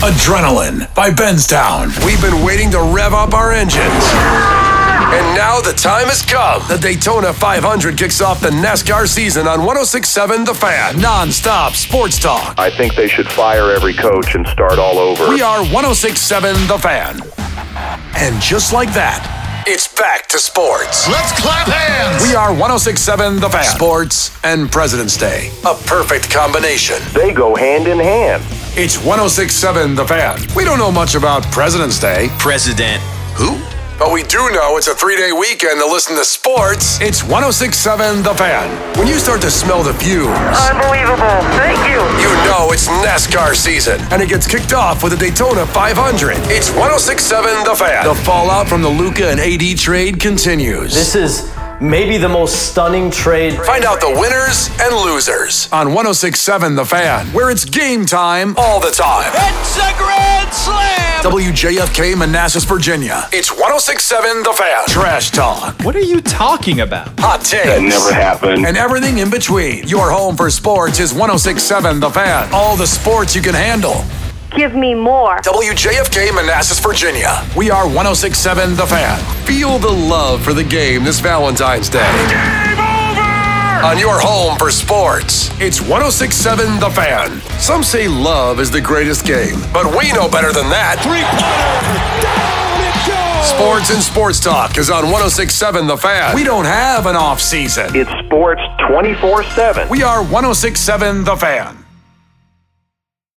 Adrenaline by Benstown. We've been waiting to rev up our engines. And now the time has come. The Daytona 500 kicks off the NASCAR season on 106.7 The Fan. Non-stop sports talk. I think they should fire every coach and start all over. We are 106.7 The Fan. And just like that, it's back to sports. Let's clap hands. We are 106.7 The Fan. Sports and President's Day. A perfect combination. They go hand in hand. It's 106.7 The Fan. We don't know much about President's Day. President who? But we do know it's a 3-day weekend to listen to sports. It's 106.7 The Fan. When you start to smell the fumes, Unbelievable. Thank you. you know it's NASCAR season. And it gets kicked off with the Daytona 500. It's 106.7 The Fan. The fallout from the Luka and AD trade continues. This is maybe the most stunning trade. Find out the winners and losers on 106.7 The Fan, where it's game time all the time. It's a grand slam! WJFK, Manassas, Virginia. It's 106.7 The Fan. Trash talk, What are you talking about? hot takes, That never happened. and everything in between. Your home for sports is 106.7 The Fan. All the sports you can handle. Give me more. WJFK, Manassas, Virginia. We are 106.7 The Fan. Feel the love for the game this Valentine's Day. Game over! On your home for sports, it's 106.7 The Fan. Some say love is the greatest game, but we know better than that. Sports and Sports Talk is on 106.7 The Fan. We don't have an off season. It's sports 24/7. We are 106.7 The Fan.